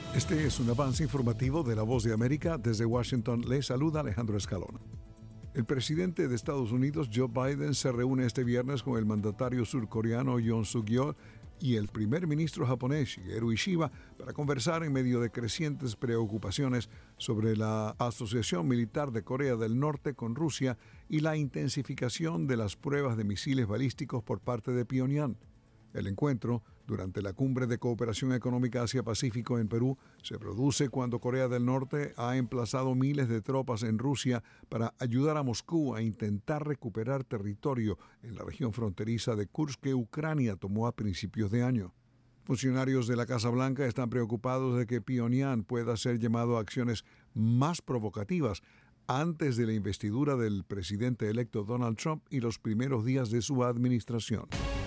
Este es un avance informativo de La Voz de América. Desde Washington le saluda Alejandro Escalona. El presidente de Estados Unidos, Joe Biden, se reúne este viernes con el mandatario surcoreano Yoon Suk-yeol y el primer ministro japonés, Shigeru Ishiba, para conversar en medio de crecientes preocupaciones sobre la asociación militar de Corea del Norte con Rusia y la intensificación de las pruebas de misiles balísticos por parte de Pyongyang. El encuentro, durante la Cumbre de Cooperación Económica Asia-Pacífico en Perú, se produce cuando Corea del Norte ha emplazado miles de tropas en Rusia para ayudar a Moscú a intentar recuperar territorio en la región fronteriza de Kursk que Ucrania tomó a principios de año. Funcionarios de la Casa Blanca están preocupados de que Pyongyang pueda ser llamado a acciones más provocativas antes de la investidura del presidente electo Donald Trump y los primeros días de su administración.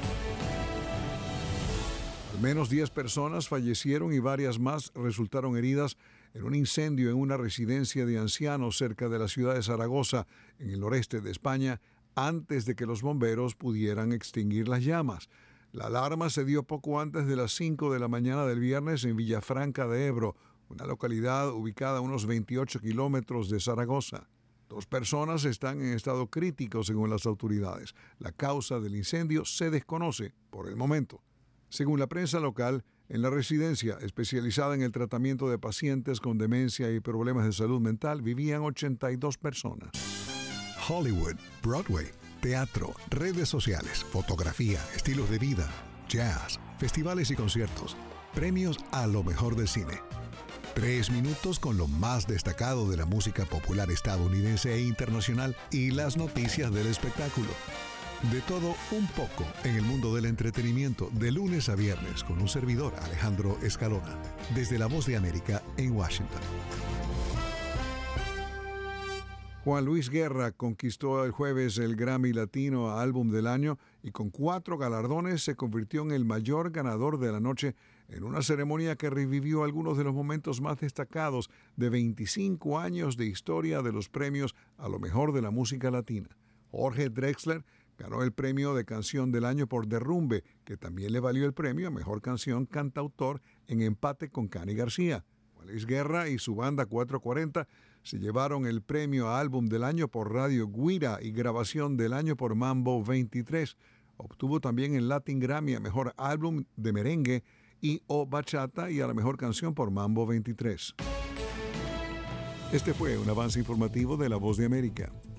Al menos 10 personas fallecieron y varias más resultaron heridas en un incendio en una residencia de ancianos cerca de la ciudad de Zaragoza, en el noreste de España, antes de que los bomberos pudieran extinguir las llamas. La alarma se dio poco antes de las 5 de la mañana del viernes en Villafranca de Ebro, una localidad ubicada a unos 28 kilómetros de Zaragoza. 2 personas están en estado crítico según las autoridades. La causa del incendio se desconoce por el momento. Según la prensa local, en la residencia especializada en el tratamiento de pacientes con demencia y problemas de salud mental vivían 82 personas. Hollywood, Broadway, teatro, redes sociales, fotografía, estilos de vida, jazz, festivales y conciertos, premios a lo mejor del cine. 3 minutos con lo más destacado de la música popular estadounidense e internacional y las noticias del espectáculo. De todo un poco en el mundo del entretenimiento, de lunes a viernes, con un servidor, Alejandro Escalona, desde La Voz de América en Washington. Juan Luis Guerra conquistó el jueves el Grammy Latino a Álbum del Año y con 4 galardones se convirtió en el mayor ganador de la noche en una ceremonia que revivió algunos de los momentos más destacados de 25 años de historia de los premios a lo mejor de la música latina. Jorge Drexler ganó el premio de Canción del Año por Derrumbe, que también le valió el premio a Mejor Canción Cantautor en empate con Cani García. Juan Luis Guerra y su banda 440 se llevaron el premio a Álbum del Año por Radio Guira y Grabación del Año por Mambo 23. Obtuvo también el Latin Grammy a Mejor Álbum de Merengue y o Bachata y a la Mejor Canción por Mambo 23. Este fue un avance informativo de La Voz de América.